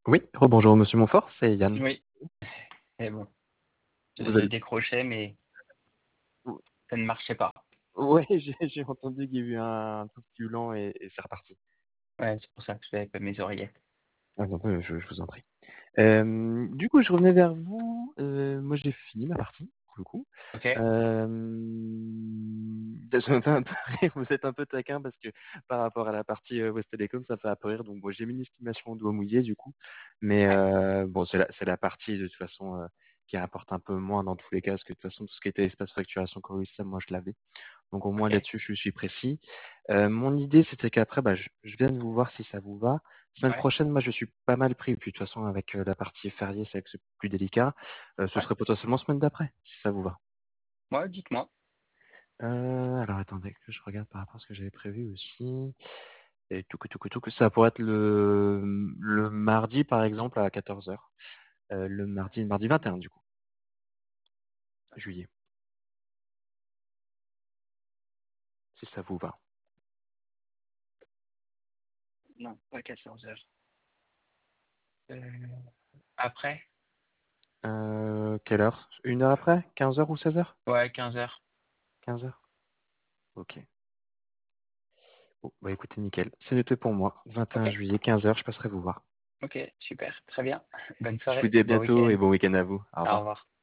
Oui, rebonjour Monsieur Montfort, c'est Yann. Oui, et bon, Vous je allez... décrochais, mais ça ne marchait pas. Ouais, j'ai entendu qu'il y a eu un tout petit blanc et c'est reparti. Ouais, c'est pour ça que je fais avec mes oreillettes. Ah non, je vous en prie. Du coup, je revenais vers vous. Moi, j'ai fini ma partie, pour le coup. Ok? Euh, Ça me fait un peu rire, vous êtes un peu taquin parce que par rapport à la partie West Telecom, ça me fait un peu rire. Donc, bon, j'ai mis une estimation au doigt mouillé, du coup. Mais Ouais, bon, c'est la partie, de toute façon, qui rapporte un peu moins dans tous les cas, parce que de toute façon, tout ce qui était espace facturation Core System, moi, je l'avais. Donc au moins ok, là-dessus, je suis précis. Mon idée, c'était qu'après, bah, je viens de vous voir si ça vous va. Semaine ouais, prochaine, moi, je suis pas mal pris. Puis de toute façon, avec la partie fériée, c'est vrai que c'est plus délicat. Ce ouais. serait potentiellement semaine d'après, si ça vous va. Moi, dites-moi. Alors attendez, que je regarde par rapport à ce que j'avais prévu aussi. Et tout, ça pourrait être le mardi, par exemple, à 14 heures. Le mardi 21, du coup, juillet, si ça vous va. Non, pas 14 heures. Après? Quelle heure? Une heure après? 15 heures ou 16 heures? Ouais, 15 heures. 15 heures. Ok. Bon, bah écoutez, nickel. C'est noté pour moi. Ok, 21 juillet, 15 heures, je passerai vous voir. ok, super, très bien. Bonne Je vous soirée, dis à bon bientôt et week-end. bon week-end à vous. Au Au revoir. revoir.